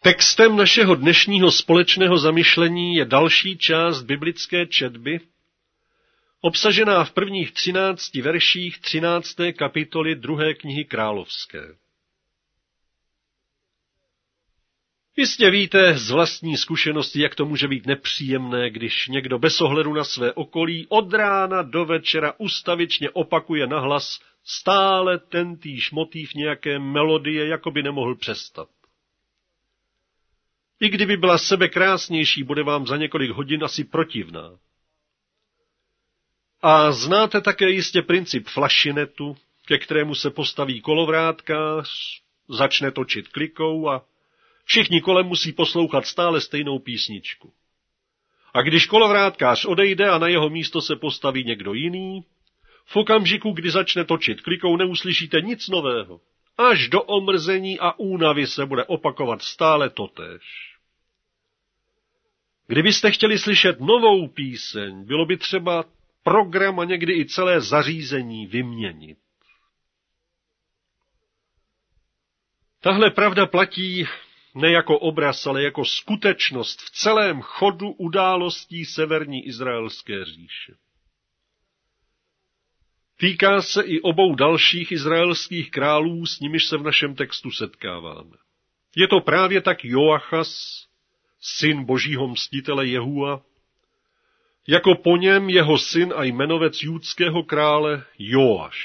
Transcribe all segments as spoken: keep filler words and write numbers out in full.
Textem našeho dnešního společného zamyšlení je další část biblické četby, obsažená v prvních třinácti verších třinácté kapitoly druhé knihy Královské. Jistě víte z vlastní zkušenosti, jak to může být nepříjemné, když někdo bez ohledu na své okolí od rána do večera ustavičně opakuje nahlas stále tentýž motiv nějaké melodie, jako by nemohl přestat. I kdyby byla sebe krásnější, bude vám za několik hodin asi protivná. A znáte také jistě princip flašinetu, ke kterému se postaví kolovrátka, začne točit klikou a všichni kolem musí poslouchat stále stejnou písničku. A když kolovrátkář odejde a na jeho místo se postaví někdo jiný, v okamžiku, kdy začne točit klikou, neuslyšíte nic nového. Až do omrzení a únavy se bude opakovat stále totéž. Kdybyste chtěli slyšet novou píseň, bylo by třeba program a někdy i celé zařízení vyměnit. Tahle pravda platí ne jako obraz, ale jako skutečnost v celém chodu událostí severní izraelské říše. Týká se i obou dalších izraelských králů, s nimiž se v našem textu setkáváme. Je to právě tak Joachas, syn božího mstitele Jehua, jako po něm jeho syn a jmenovec judského krále Joáš.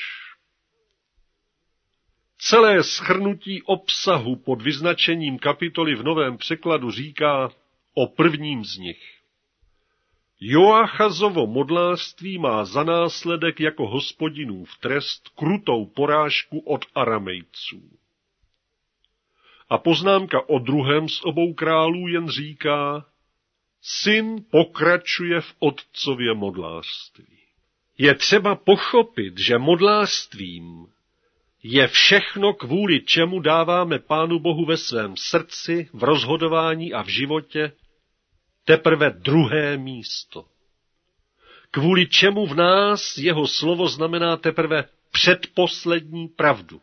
Celé shrnutí obsahu pod vyznačením kapitoly v novém překladu říká o prvním z nich. Joachazovo modlářství má za následek jako Hospodinův trest krutou porážku od Aramejců. A poznámka o druhém z obou králů jen říká, syn pokračuje v otcově modlářství. Je třeba pochopit, že modlářstvím je všechno, kvůli čemu dáváme Pánu Bohu ve svém srdci, v rozhodování a v životě teprve druhé místo. Kvůli čemu v nás jeho slovo znamená teprve předposlední pravdu.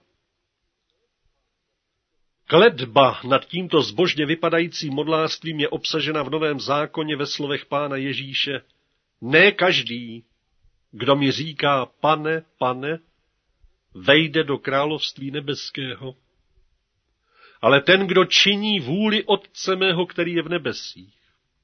Kletba nad tímto zbožně vypadajícím modlářstvím je obsažena v Novém zákoně ve slovech Pána Ježíše. Ne každý, kdo mi říká, pane, pane, vejde do království nebeského, ale ten, kdo činí vůli Otce mého, který je v nebesích.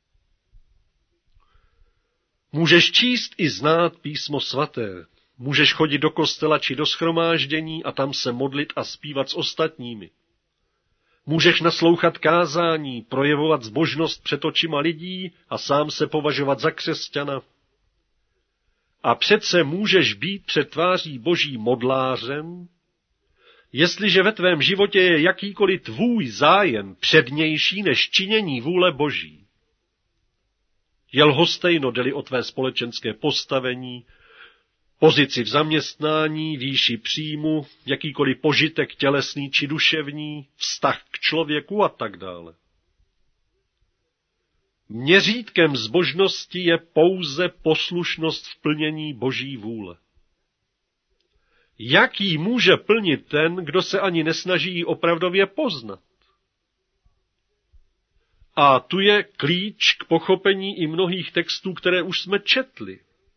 Můžeš číst i znát písmo svaté, můžeš chodit do kostela či do shromáždění a tam se modlit a zpívat s ostatními. Můžeš naslouchat kázání, projevovat zbožnost před očima lidí a sám se považovat za křesťana. A přece můžeš být před tváří Boží modlářem, jestliže ve tvém životě je jakýkoliv tvůj zájem přednější než činění vůle Boží. Je lhostejno, jde-li o tvé společenské postavení, pozici v zaměstnání, výši příjmu, jakýkoliv požitek tělesný či duševní, vztah k člověku a tak dále. Měřítkem zbožnosti je pouze poslušnost v plnění Boží vůle. Jak ji může plnit ten, kdo se ani nesnaží ji opravdově poznat? A tu je klíč k pochopení i mnohých textů, které už jsme četli.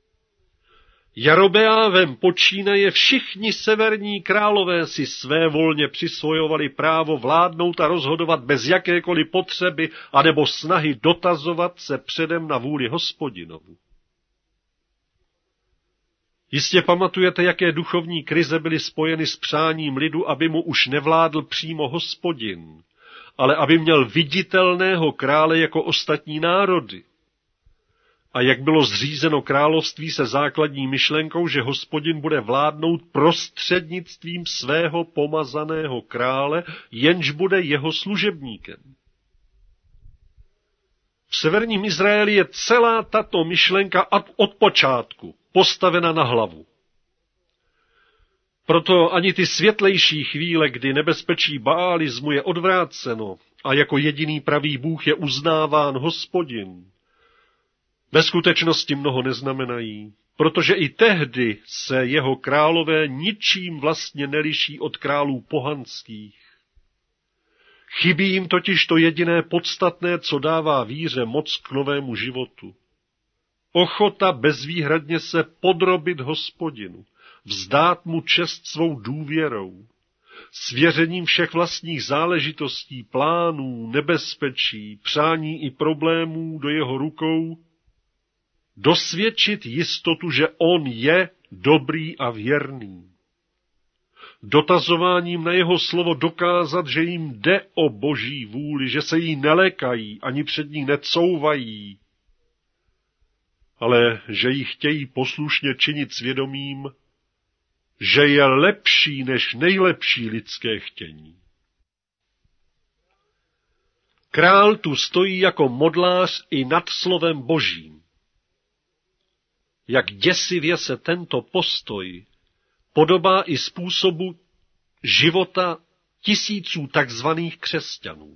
Jarobeávem počínaje všichni severní králové si svévolně přisvojovali právo vládnout a rozhodovat bez jakékoliv potřeby anebo snahy dotazovat se předem na vůli Hospodinovu. Jistě pamatujete, jaké duchovní krize byly spojeny s přáním lidu, aby mu už nevládl přímo Hospodin, ale aby měl viditelného krále jako ostatní národy. A jak bylo zřízeno království se základní myšlenkou, že Hospodin bude vládnout prostřednictvím svého pomazaného krále, jenž bude jeho služebníkem. V severním Izraeli je celá tato myšlenka od počátku postavena na hlavu. Proto ani ty světlejší chvíle, kdy nebezpečí baalismu je odvráceno a jako jediný pravý Bůh je uznáván Hospodin, ve skutečnosti mnoho neznamenají, protože i tehdy se jeho králové ničím vlastně neliší od králů pohanských. Chybí jim totiž to jediné podstatné, co dává víře moc k novému životu. Ochota bezvýhradně se podrobit Hospodinu, vzdát mu čest svou důvěrou, svěřením všech vlastních záležitostí, plánů, nebezpečí, přání i problémů do jeho rukou, dosvědčit jistotu, že on je dobrý a věrný. Dotazováním na jeho slovo dokázat, že jim jde o boží vůli, že se jí nelekají, ani před ní necouvají, ale že ji chtějí poslušně činit svědomím, že je lepší než nejlepší lidské chtění. Král tu stojí jako modlář i nad slovem božím. Jak děsivě se tento postoj podobá i způsobu života tisíců takzvaných křesťanů.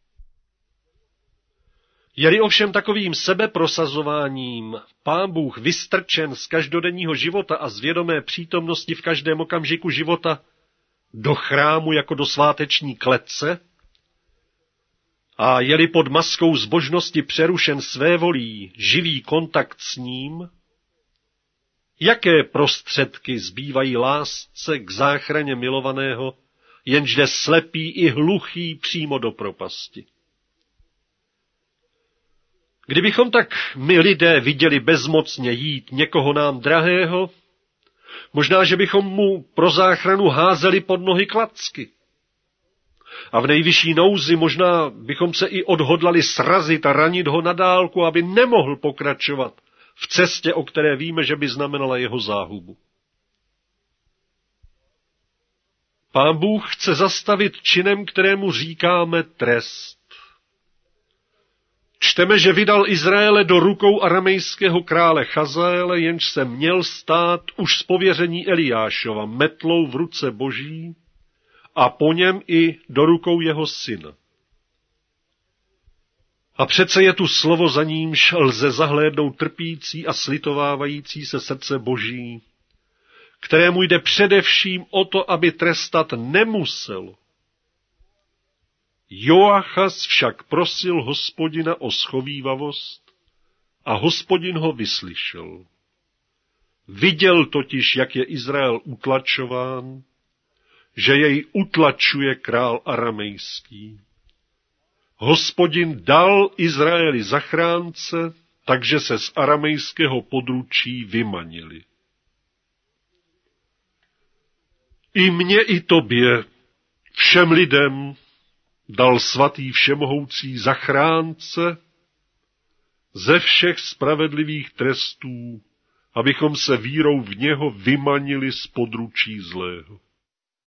Je-li ovšem takovým sebeprosazováním Pán Bůh vystrčen z každodenního života a z vědomé přítomnosti v každém okamžiku života do chrámu jako do sváteční klece, a je-li pod maskou zbožnosti přerušen svévolí živý kontakt s ním, jaké prostředky zbývají lásce k záchraně milovaného, jenž jde slepý i hluchý přímo do propasti? Kdybychom tak my lidé viděli bezmocně jít někoho nám drahého, možná, že bychom mu pro záchranu házeli pod nohy klacky. A v nejvyšší nouzi možná bychom se i odhodlali srazit a ranit ho na dálku, aby nemohl pokračovat v cestě, o které víme, že by znamenala jeho záhubu. Pán Bůh chce zastavit činem, kterému říkáme trest. Čteme, že vydal Izraele do rukou aramejského krále Chazaele, jenž se měl stát už z pověření Eliášova metlou v ruce boží a po něm i do rukou jeho syna. A přece je tu slovo, za nímž lze zahlédnout trpící a slitovávající se srdce boží, kterému jde především o to, aby trestat nemusel. Joachas však prosil Hospodina o schovívavost a Hospodin ho vyslyšel. Viděl totiž, jak je Izrael utlačován, že jej utlačuje král aramejský. Hospodin dal Izraeli zachránce, takže se z aramejského područí vymanili. I mně, i tobě, všem lidem, dal svatý všemohoucí zachránce ze všech spravedlivých trestů, abychom se vírou v něho vymanili z područí zlého.